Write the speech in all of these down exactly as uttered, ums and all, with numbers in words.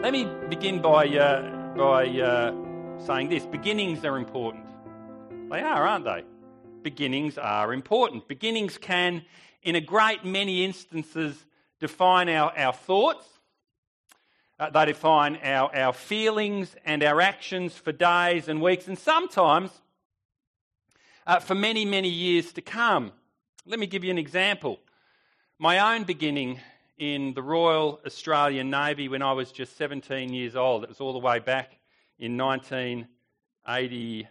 Let me begin by uh, by uh, saying this. Beginnings are important. They are, aren't they? Beginnings are important. Beginnings can, in a great many instances, define our, our thoughts. Uh, they define our, our feelings and our actions for days and weeks, and sometimes uh, for many, many years to come. Let me give you an example. My own beginning in the Royal Australian Navy when I was just seventeen years old. It was all the way back in nineteen eighty-two.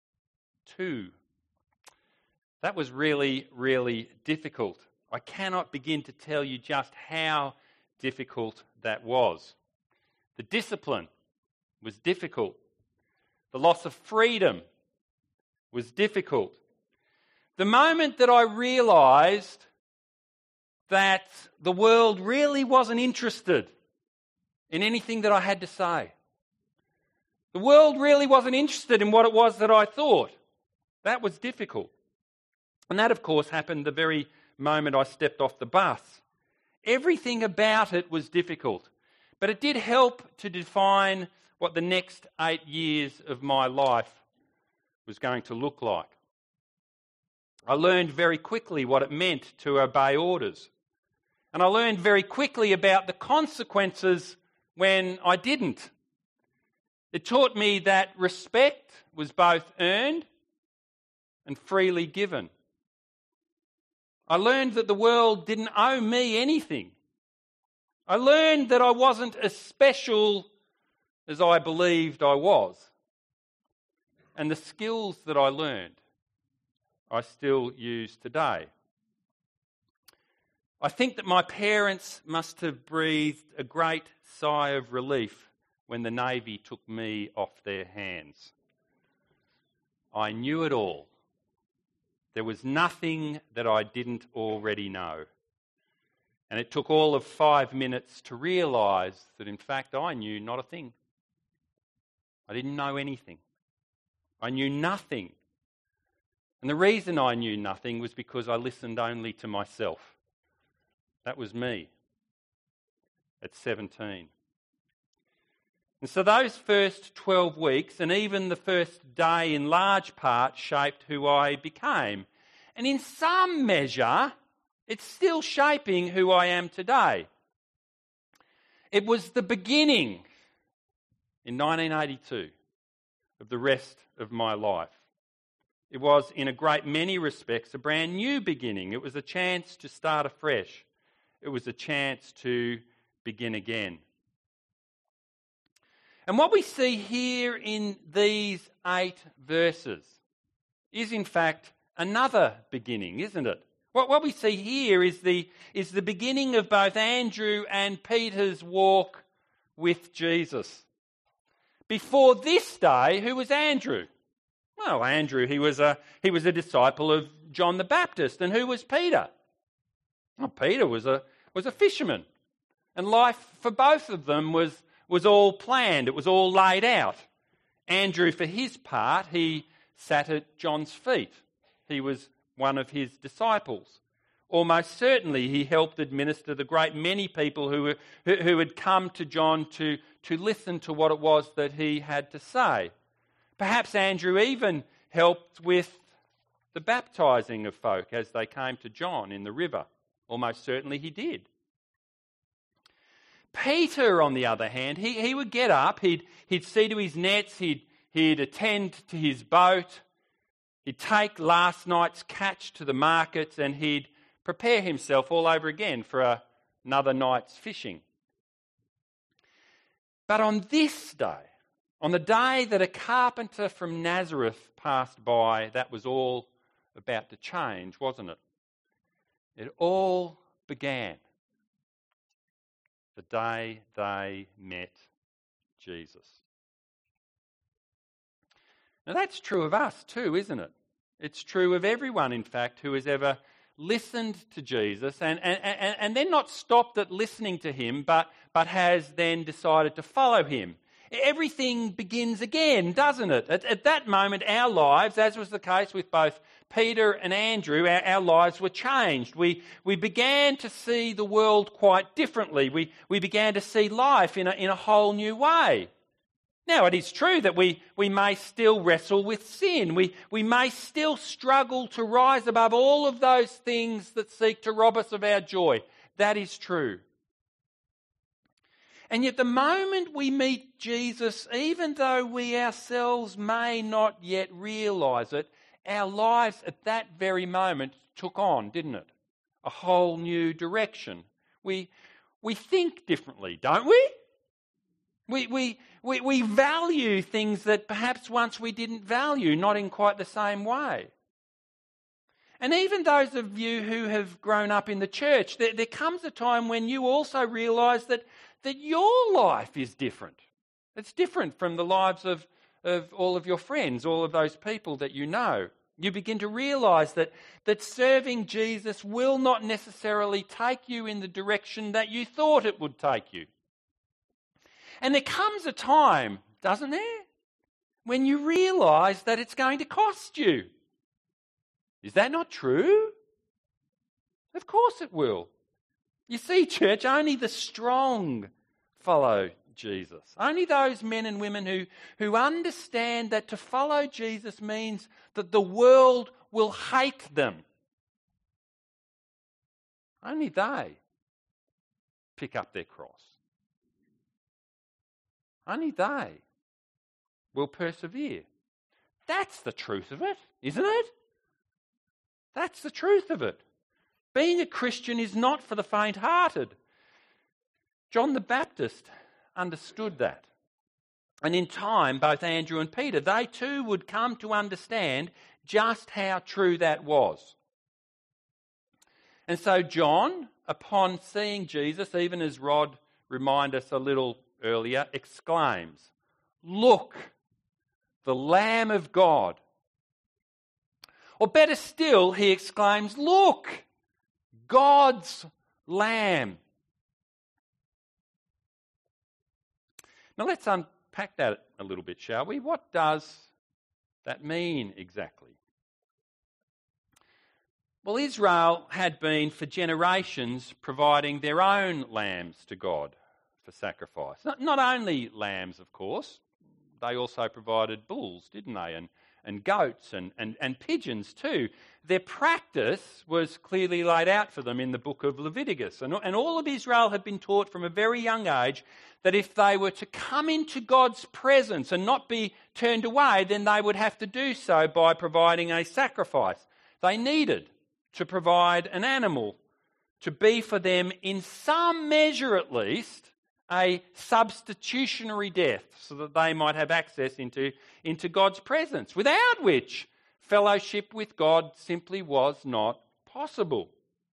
That was really, really difficult. I cannot begin to tell you just how difficult that was. The discipline was difficult. The loss of freedom was difficult. The moment that I realised that the world really wasn't interested in anything that I had to say. The world really wasn't interested in what it was that I thought. That was difficult. And that, of course, happened the very moment I stepped off the bus. Everything about it was difficult, but it did help to define what the next eight years of my life was going to look like. I learned very quickly what it meant to obey orders. And I learned very quickly about the consequences when I didn't. It taught me that respect was both earned and freely given. I learned that the world didn't owe me anything. I learned that I wasn't as special as I believed I was. And the skills that I learned, I still use today. I think that my parents must have breathed a great sigh of relief when the Navy took me off their hands. I knew it all. There was nothing that I didn't already know. And it took all of five minutes to realise that in fact I knew not a thing. I didn't know anything. I knew nothing. And the reason I knew nothing was because I listened only to myself. That was me at seventeen. And so those first twelve weeks and even the first day in large part shaped who I became. And in some measure, it's still shaping who I am today. It was the beginning in nineteen eighty-two of the rest of my life. It was, in a great many respects, a brand new beginning. It was a chance to start afresh. It was a chance to begin again. And what we see here in these eight verses is, in fact, another beginning, isn't it? What, what we see here is the, is the beginning of both Andrew and Peter's walk with Jesus. Before this day, who was Andrew? Well, Andrew, he was a, he was a disciple of John the Baptist. And who was Peter? Well, Peter was a, was a fisherman. And life for both of them was, was all planned. It was all laid out. Andrew, for his part, he sat at John's feet. He was one of his disciples. Almost certainly he helped administer the great many people who, were, who, who had come to John to, to listen to what it was that he had to say. Perhaps Andrew even helped with the baptising of folk as they came to John in the river. Almost certainly he did. Peter, on the other hand, he, he would get up, he'd, he'd see to his nets, he'd, he'd attend to his boat, he'd take last night's catch to the markets, and he'd prepare himself all over again for a, another night's fishing. But on this day, on the day that a carpenter from Nazareth passed by, that was all about to change, wasn't it? It all began the day they met Jesus. Now that's true of us too, isn't it? It's true of everyone, in fact, who has ever listened to Jesus and, and, and, and then not stopped at listening to him, but, but has then decided to follow him. everything begins again, doesn't it? At, at that moment, our lives, as was the case with both Peter and Andrew, our, our lives were changed. We, we began to see the world quite differently. We, we began to see life in a, in a whole new way. Now, it is true that we, we may still wrestle with sin. We, we may still struggle to rise above all of those things that seek to rob us of our joy. That is true. And yet the moment we meet Jesus, even though we ourselves may not yet realise it, our lives at that very moment took on, didn't it? A whole new direction. We, we think differently, don't we? We, we, we, we value things that perhaps once we didn't value, not in quite the same way. And even those of you who have grown up in the church, there, there comes a time when you also realise that, that your life is different. It's different from the lives of, of all of your friends, all of those people that you know. You begin to realise that, that serving Jesus will not necessarily take you in the direction that you thought it would take you. And there comes a time, doesn't there, when you realise that it's going to cost you. Is that not true? Of course it will. You see, church, only the strong follow Jesus. Only those men and women who, who understand that to follow Jesus means that the world will hate them. Only they pick up their cross. Only they will persevere. That's the truth of it, isn't it? That's the truth of it. Being a Christian is not for the faint-hearted. John the Baptist understood that. And in time, both Andrew and Peter, they too would come to understand just how true that was. And so John, upon seeing Jesus, even as Rod reminded us a little earlier, exclaims, "Look, the Lamb of God." Or better still, he exclaims, "Look, God's Lamb." Now let's unpack that a little bit, shall we? What does that mean exactly? Well, Israel had been for generations providing their own lambs to God for sacrifice. Not, not only lambs, of course, they also provided bulls, didn't they? And and goats and, and, and pigeons too. Their practice was clearly laid out for them in the book of Leviticus. And, and all of Israel had been taught from a very young age that if they were to come into God's presence and not be turned away, then they would have to do so by providing a sacrifice. They needed to provide an animal to be for them, in some measure at least, a substitutionary death, so that they might have access into, into God's presence, without which fellowship with God simply was not possible.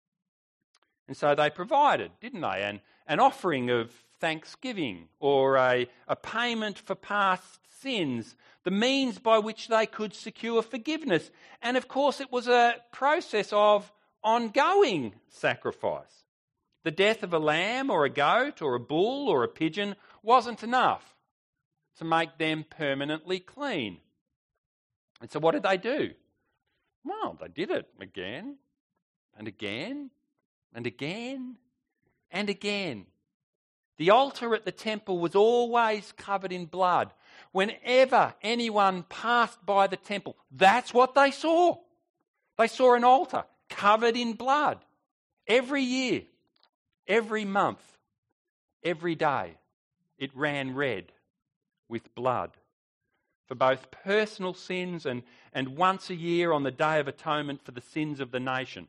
And so they provided, didn't they, an, an offering of thanksgiving or a, a payment for past sins, the means by which they could secure forgiveness. And of course it was a process of ongoing sacrifice. The death of a lamb or a goat or a bull or a pigeon wasn't enough to make them permanently clean. And so what did they do? Well, they did it again and again and again and again. The altar at the temple was always covered in blood. Whenever anyone passed by the temple, that's what they saw. They saw an altar covered in blood every year. Every month, every day, it ran red with blood for both personal sins and, and once a year on the Day of Atonement for the sins of the nation.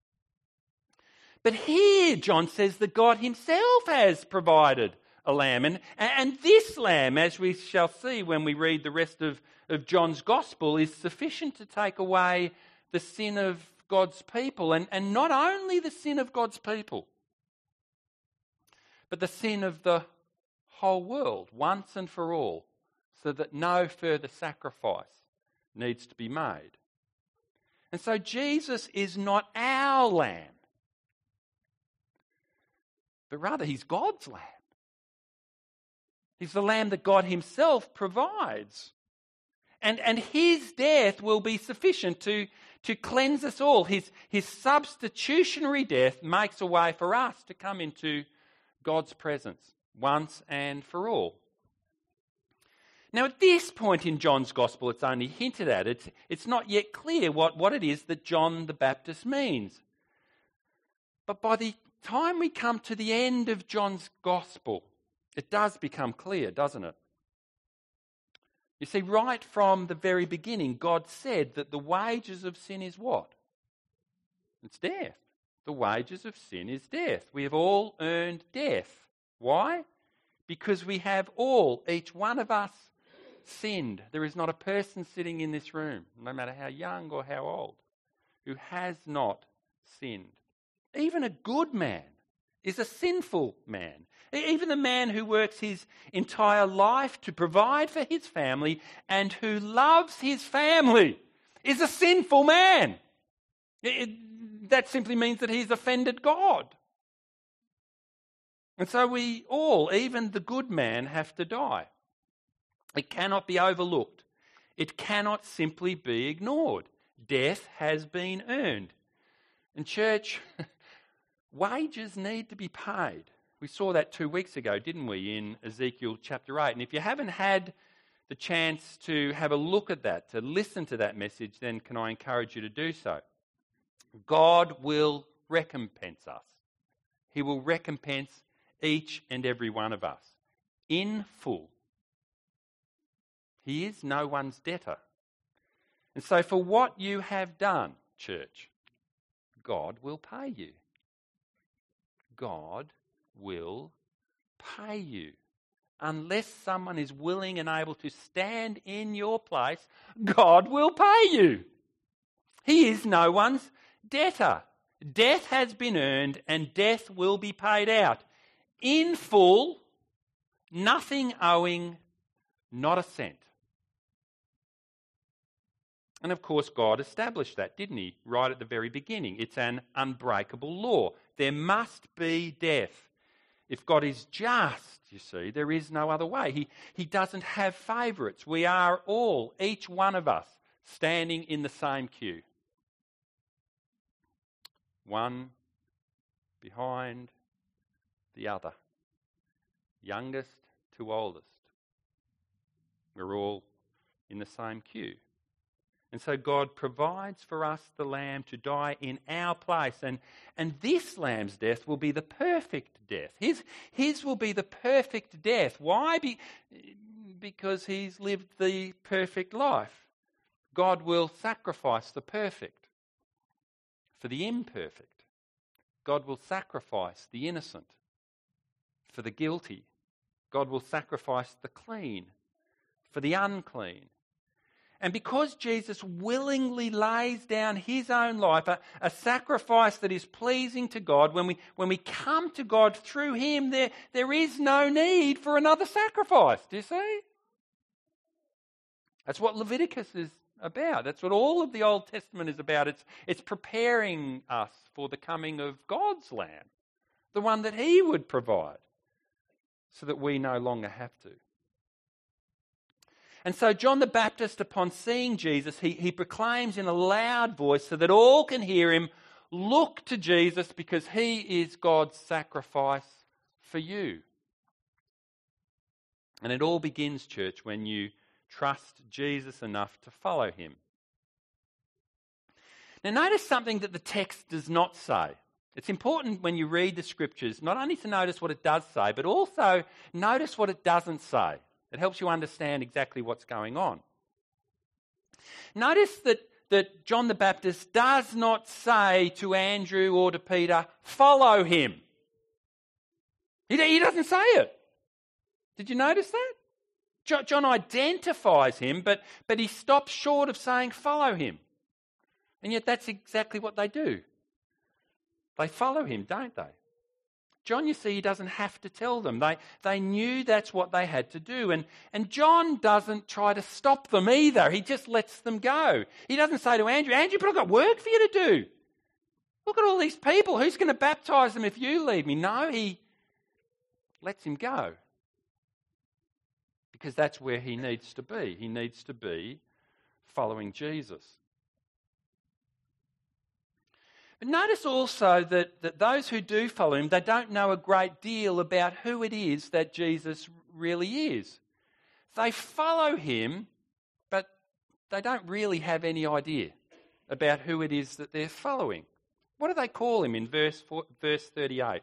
But here, John says that God himself has provided a lamb. And, and this lamb, as we shall see when we read the rest of, of John's Gospel, is sufficient to take away the sin of God's people. And, and not only the sin of God's people, but the sin of the whole world, once and for all, so that no further sacrifice needs to be made. And so Jesus is not our lamb, but rather he's God's lamb. He's the lamb that God himself provides. And, and his death will be sufficient to, to cleanse us all. His, his substitutionary death makes a way for us to come into God's presence once and for all. Now, at this point in John's Gospel, it's only hinted at. It's, it's not yet clear what, what it is that John the Baptist means. But by the time we come to the end of John's Gospel, it does become clear, doesn't it? You see, right from the very beginning, God said that the wages of sin is what? It's death. The wages of sin is death. We have all earned death. Why? Because we have all, each one of us, sinned. There is not a person sitting in this room, no matter how young or how old, who has not sinned. Even a good man is a sinful man. Even the man who works his entire life to provide for his family and who loves his family is a sinful man. It, it, that simply means that he's offended God. And so we all, even the good man, have to die. It cannot be overlooked. It cannot simply be ignored. Death has been earned. And church, wages need to be paid. We saw that two weeks ago, didn't we, in Ezekiel chapter eight. And if you haven't had the chance to have a look at that, to listen to that message, then can I encourage you to do so? God will recompense us. He will recompense each and every one of us in full. He is no one's debtor. And so for what you have done, church, God will pay you. God will pay you. Unless someone is willing and able to stand in your place, God will pay you. He is no one's debtor. Death has been earned and death will be paid out. In full, nothing owing, not a cent. And of course, God established that, didn't he? Right at the very beginning. It's an unbreakable law. There must be death. If God is just, you see, there is no other way. He, he doesn't have favourites. We are all, each one of us, standing in the same queue. One behind the other. Youngest to oldest. We're all in the same queue. And so God provides for us the lamb to die in our place. And, and this lamb's death will be the perfect death. His, his will be the perfect death. Why? Be, because he's lived the perfect life. God will sacrifice the perfect for the imperfect. God will sacrifice the innocent for the guilty. God will sacrifice the clean for the unclean. And because Jesus willingly lays down his own life, a, a sacrifice that is pleasing to God, when we, when we come to God through him, there, there is no need for another sacrifice. Do you see? That's what Leviticus is about. That's what all of the Old Testament is about. It's, it's preparing us for the coming of God's Lamb, the one that he would provide, so that we no longer have to. And so John the Baptist, upon seeing Jesus, he, he proclaims in a loud voice so that all can hear him, look to Jesus because he is God's sacrifice for you. And it all begins, church, when you trust Jesus enough to follow him. Now notice something that the text does not say. It's important when you read the scriptures not only to notice what it does say, but also notice what it doesn't say. It helps you understand exactly what's going on. Notice that, that John the Baptist does not say to Andrew or to Peter, follow him. He, he doesn't say it. Did you notice that? John, John identifies him, but, but he stops short of saying follow him. And yet that's exactly what they do. They follow him, don't they? John, you see, he doesn't have to tell them. They, they knew that's what they had to do. And, and John doesn't try to stop them either. He just lets them go. He doesn't say to Andrew, Andrew, but I've got work for you to do. Look at all these people. Who's going to baptise them if you leave me? No, he lets him go. because that's where he needs to be. He needs to be following Jesus. But notice also that, that those who do follow him, they don't know a great deal about who it is that Jesus really is. They follow him, but they don't really have any idea about who it is that they're following. What do they call him in verse four, verse thirty-eight?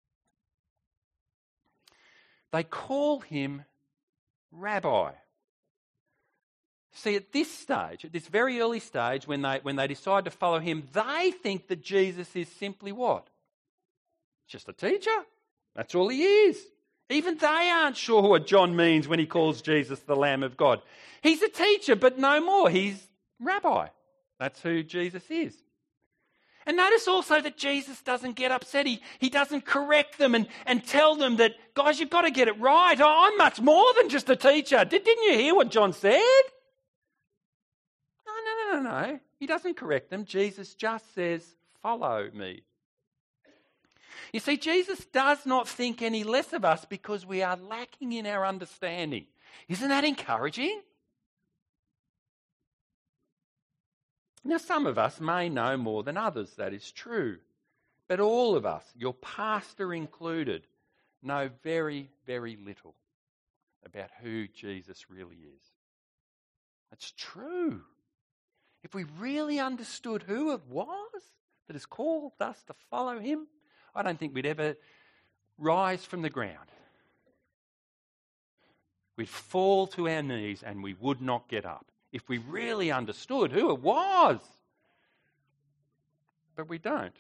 They call him Rabbi. See, at this stage, at this very early stage, when they, when they decide to follow him, they think that Jesus is simply what? Just a teacher. That's all he is. Even they aren't sure what John means when he calls Jesus the Lamb of God. He's a teacher, but no more. He's Rabbi. That's who Jesus is. And notice also that Jesus doesn't get upset. He, he doesn't correct them and, and tell them that, guys, you've got to get it right. I'm much more than just a teacher. Did, didn't you hear what John said? No, no, no, no, no. He doesn't correct them. Jesus just says, follow me. You see, Jesus does not think any less of us because we are lacking in our understanding. Isn't that encouraging? Now, some of us may know more than others, that is true. But all of us, your pastor included, know very, very little about who Jesus really is. That's true. If we really understood who it was that has called us to follow him, I don't think we'd ever rise from the ground. We'd fall to our knees and we would not get up if we really understood who it was. But we don't.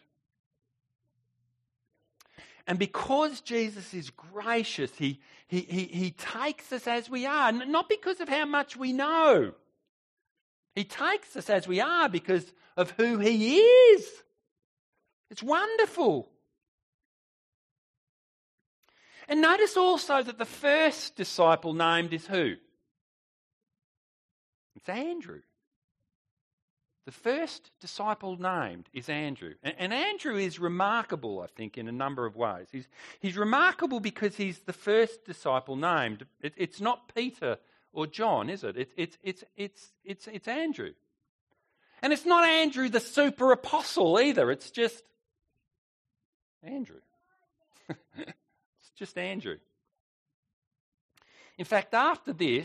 And because Jesus is gracious, he, he, he, he takes us as we are, not because of how much we know. He takes us as we are because of who he is. It's wonderful. And notice also that the first disciple named is who? It's Andrew. The first disciple named is Andrew. And, and Andrew is remarkable, I think, in a number of ways. He's, he's remarkable because he's the first disciple named. It, it's not Peter or John, is it? It, it it's, it's, it's, it's Andrew. And it's not Andrew the super apostle either. It's just Andrew. It's just Andrew. In fact, after this,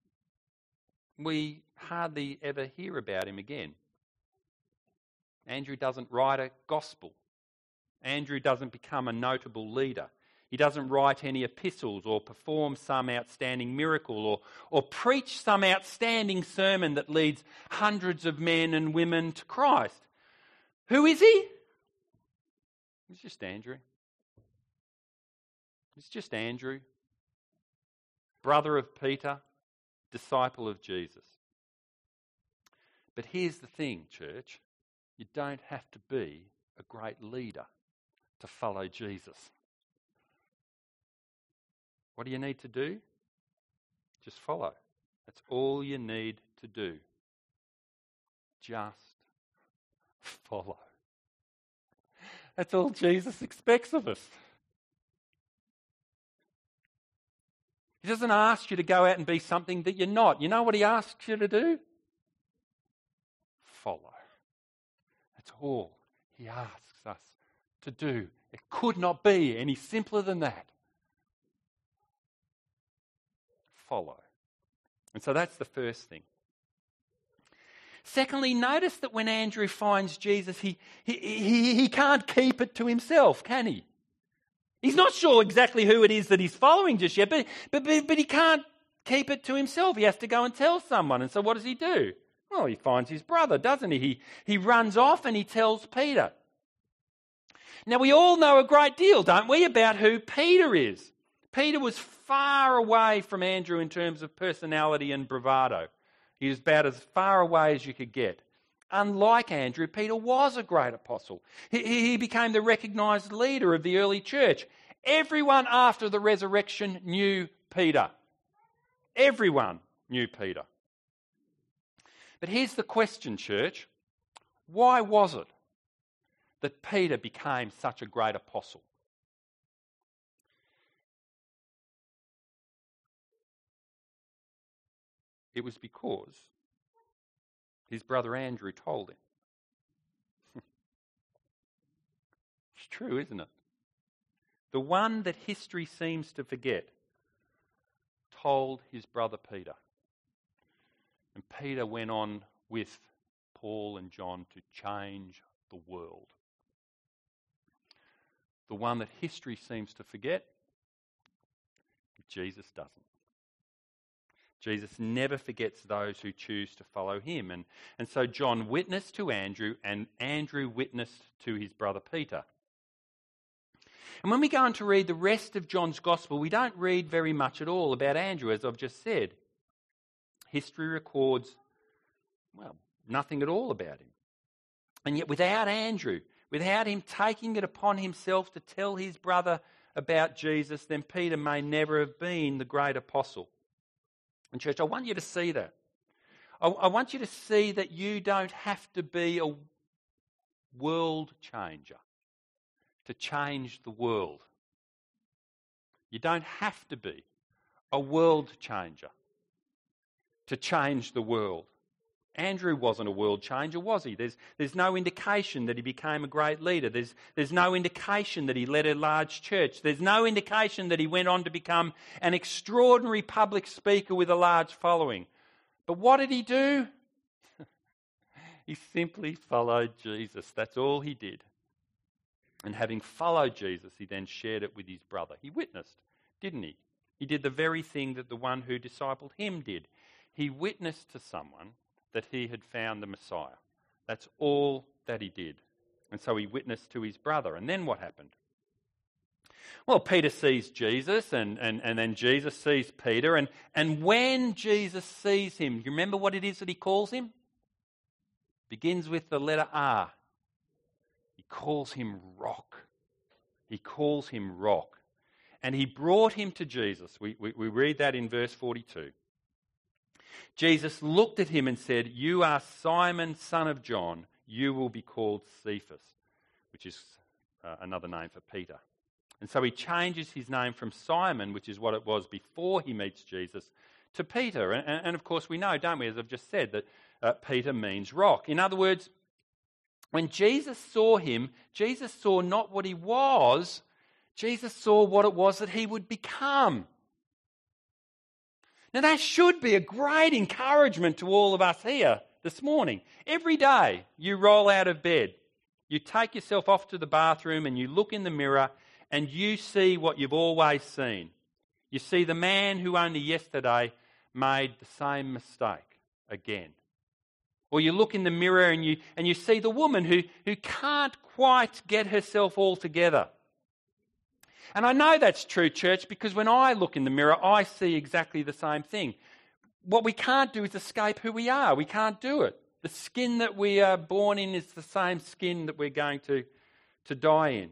we hardly ever hear about him again. Andrew doesn't write a gospel. Andrew doesn't become a notable leader. He doesn't write any epistles or perform some outstanding miracle or, or preach some outstanding sermon that leads hundreds of men and women to Christ. Who is he? He's just Andrew. He's just Andrew, brother of Peter, disciple of Jesus. But here's the thing, church. You don't have to be a great leader to follow Jesus. What do you need to do? Just follow. That's all you need to do. Just follow. That's all Jesus expects of us. He doesn't ask you to go out and be something that you're not. You know what he asks you to do? Follow. That's all he asks us to do. It could not be any simpler than that. Follow. And so that's the first thing. Secondly, notice that when Andrew finds Jesus, he, he, he, he can't keep it to himself, can he? He's not sure exactly who it is that he's following just yet, but, but, but, but he can't keep it to himself. He has to go and tell someone. And so what does he do? Well, he finds his brother, doesn't he? He, he runs off and he tells Peter. Now, we all know a great deal, don't we, about who Peter is. Peter was far away from Andrew in terms of personality and bravado. He was about as far away as you could get. Unlike Andrew, Peter was a great apostle. He, he became the recognised leader of the early church. Everyone after the resurrection knew Peter. Everyone knew Peter. But here's the question, church. Why was it that Peter became such a great apostle? It was because his brother Andrew told him. It's true, isn't it? The one that history seems to forget told his brother Peter. And Peter went on with Paul and John to change the world. The one that history seems to forget, Jesus doesn't. Jesus never forgets those who choose to follow him. And, and so John witnessed to Andrew, and Andrew witnessed to his brother Peter. And when we go on to read the rest of John's Gospel, we don't read very much at all about Andrew, as I've just said. History records, well, nothing at all about him. And yet without Andrew, without him taking it upon himself to tell his brother about Jesus, then Peter may never have been the great apostle. And church, I want you to see that. I, I want you to see that you don't have to be a world changer to change the world. You don't have to be a world changer to change the world. Andrew wasn't a world changer, was he? There's, there's no indication that he became a great leader. There's, there's no indication that he led a large church. There's no indication that he went on to become an extraordinary public speaker with a large following. But what did he do? He simply followed Jesus. That's all he did. And having followed Jesus, he then shared it with his brother. He witnessed, didn't he? He did the very thing that the one who discipled him did. He witnessed to someone that he had found the Messiah. That's all that he did. And so he witnessed to his brother. And then what happened? Well, Peter sees Jesus, and, and, and then Jesus sees Peter. And, and when Jesus sees him, you remember what it is that he calls him? Begins with the letter R. He calls him Rock. He calls him Rock. And he brought him to Jesus. We, we, we read that in verse forty-two. Jesus looked at him and said, "You are Simon, son of John. You will be called Cephas," which is uh, another name for Peter. And so he changes his name from Simon, which is what it was before he meets Jesus, to Peter. And, and of course we know, don't we, as I've just said, that uh, Peter means rock. In other words, when Jesus saw him, Jesus saw not what he was, Jesus saw what it was that he would become. Now that should be a great encouragement to all of us here this morning. Every day you roll out of bed, you take yourself off to the bathroom and you look in the mirror and you see what you've always seen. You see the man who only yesterday made the same mistake again. Or you look in the mirror and you, and you see the woman who, who can't quite get herself all together. And I know that's true, church, because when I look in the mirror, I see exactly the same thing. What we can't do is escape who we are. We can't do it. The skin that we are born in is the same skin that we're going to, to die in.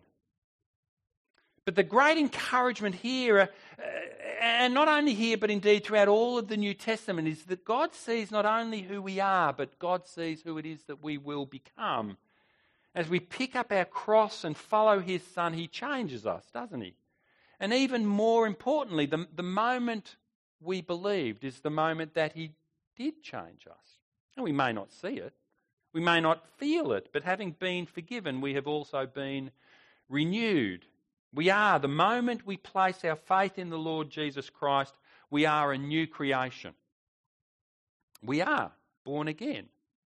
But the great encouragement here, uh, and not only here, but indeed throughout all of the New Testament, is that God sees not only who we are, but God sees who it is that we will become. As we pick up our cross and follow his Son, he changes us, doesn't he? And even more importantly, the, the moment we believed is the moment that he did change us. And we may not see it, we may not feel it, but having been forgiven, we have also been renewed. We are, the moment we place our faith in the Lord Jesus Christ, we are a new creation. We are born again.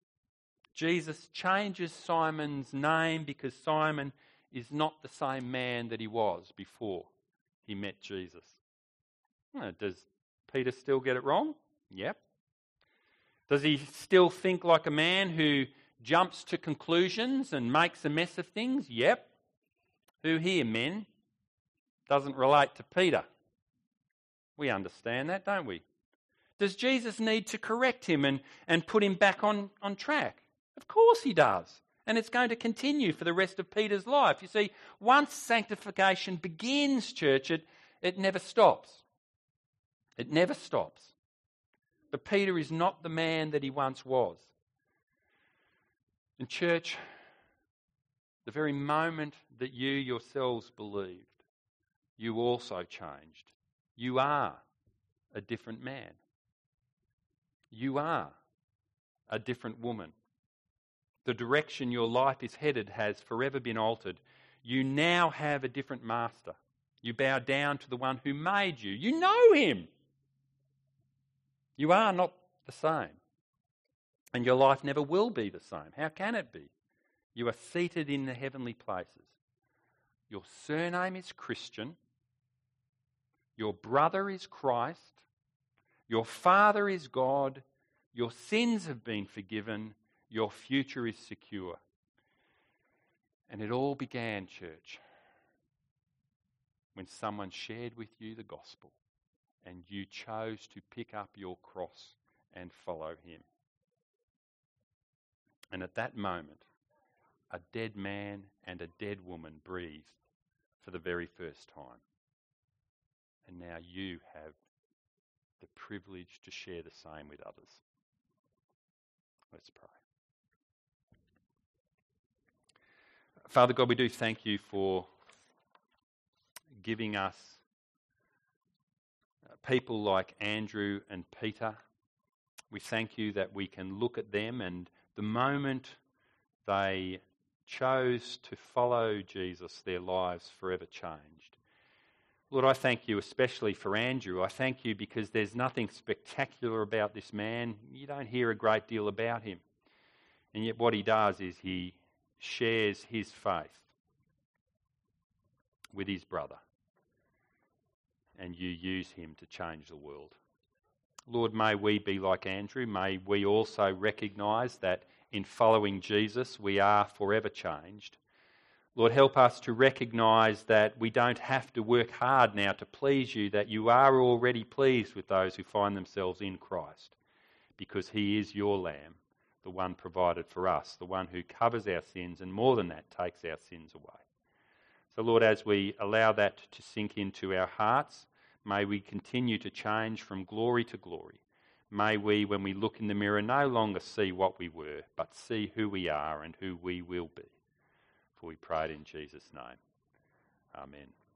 Jesus changes Simon's name because Simon is not the same man that he was before he met Jesus. Well, does Peter still get it wrong? Yep. Does he still think like a man who jumps to conclusions and makes a mess of things? Yep. Who here, men, doesn't relate to Peter? We understand that, don't we? Does Jesus need to correct him and, and put him back on, on track? Of course he does. And it's going to continue for the rest of Peter's life. You see, once sanctification begins, church, it, it never stops. It never stops. But Peter is not the man that he once was. And church, the very moment that you yourselves believed, you also changed. You are a different man. You are a different woman. The direction your life is headed has forever been altered. You now have a different master. You bow down to the one who made you. You know him. You are not the same. And your life never will be the same. How can it be? You are seated in the heavenly places. Your surname is Christian. Your brother is Christ. Your father is God. Your sins have been forgiven. Your future is secure. And it all began, church, when someone shared with you the gospel and you chose to pick up your cross and follow him. And at that moment, a dead man and a dead woman breathed for the very first time. And now you have the privilege to share the same with others. Let's pray. Father God, we do thank you for giving us people like Andrew and Peter. We thank you that we can look at them, and the moment they chose to follow Jesus, their lives forever changed. Lord, I thank you especially for Andrew. I thank you because there's nothing spectacular about this man. You don't hear a great deal about him. And yet what he does is he shares his faith with his brother. And you use him to change the world. Lord, may we be like Andrew. May we also recognise that in following Jesus we are forever changed. Lord, help us to recognise that we don't have to work hard now to please you, that you are already pleased with those who find themselves in Christ, because he is your Lamb, the one provided for us, the one who covers our sins and more than that, takes our sins away. So Lord, as we allow that to sink into our hearts, may we continue to change from glory to glory. May we, when we look in the mirror, no longer see what we were, but see who we are and who we will be. For we pray it in Jesus' name. Amen.